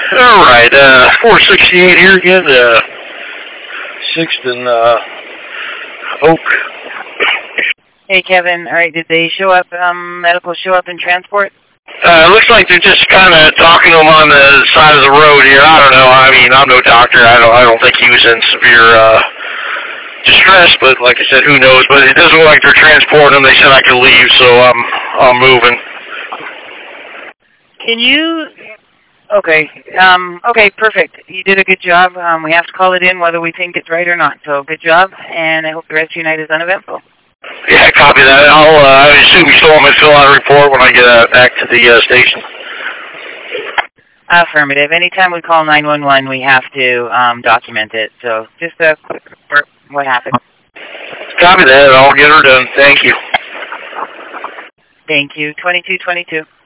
All right, 468 here again, 6th and Oak. Hey, Kevin. All right, did they show up, medical show up in transport? It looks like they're just kind of talking to him on the side of the road here. I don't know. I mean, I'm no doctor. I don't think he was in severe distress, but like I said, who knows? But it doesn't look like they're transporting him. They said I could leave, so I'm moving. Can you? Okay. Okay, perfect. You did a good job. We have to call it in whether we think it's right or not. So good job, and I hope the rest of your night is uneventful. Yeah, copy that. I assume you still want me to fill out a report when I get back to the station. Affirmative. Anytime we call 911, we have to document it. So just a quick report. What happened? Copy that. I'll get her done. Thank you. Thank you. 2222.